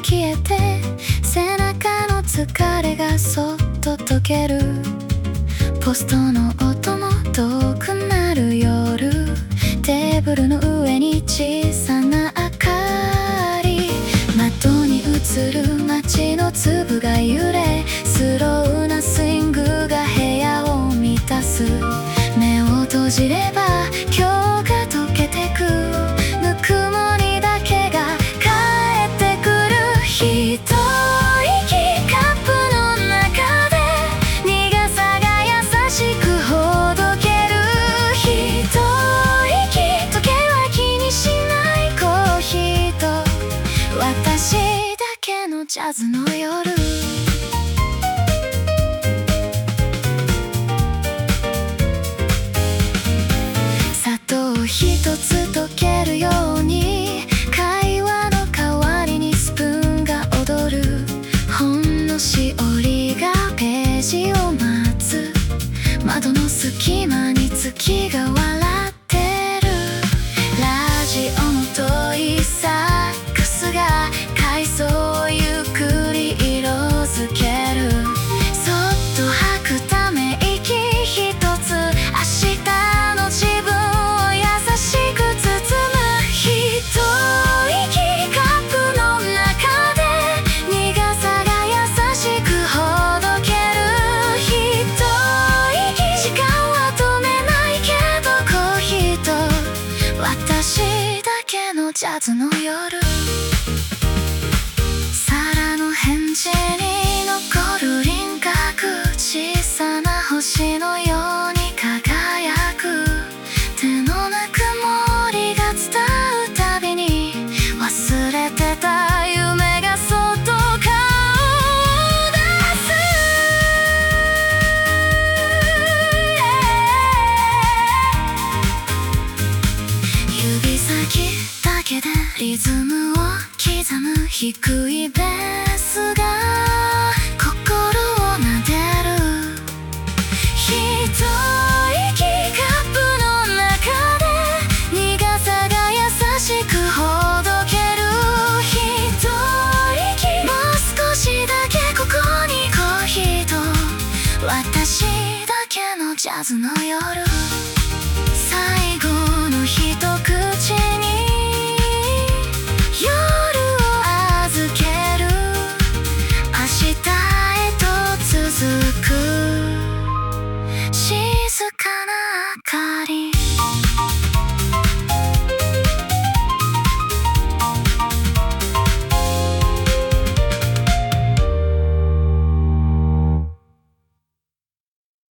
消えて、背中の疲れがそっと溶ける。ポストの音も遠くなる夜、テーブルの上に小さな明かり、窓に映る街の粒が揺れ、スローなスイングが部屋を満たす。目を閉じれば今日が溶けてく、ぬくもりだけが帰ってくる。一息カップの中で苦さが優しくほどける。一息時計は気にしないコーヒーと私だけのジャズの夜。砂糖一つ溶けるように、会話の代わりにスプーンが踊る。本のしおりがページを待つ。窓の隙間に月が笑ってる。ラジオの遠いサックスが階層をゆっくり色づける。そっと吐くため息一つ、明日の自分を優しく包む。一息カップの中で苦さが優しくほどける。一息時間は止めないけど、コーヒーと私だけのジャズの夜。皿の返事に残る輪郭、小さな星のように輝く。手のぬくもりが伝うたびに、忘れてた夢がそっと顔を出す。指先だけでリズムを刻む低いベースが心を撫でる。一息カップの中で苦さが優しくほどける。一息もう少しだけここにコーヒーと私だけのジャズの夜。最後の一口に夜を預ける。明日へと続く静かな明かり。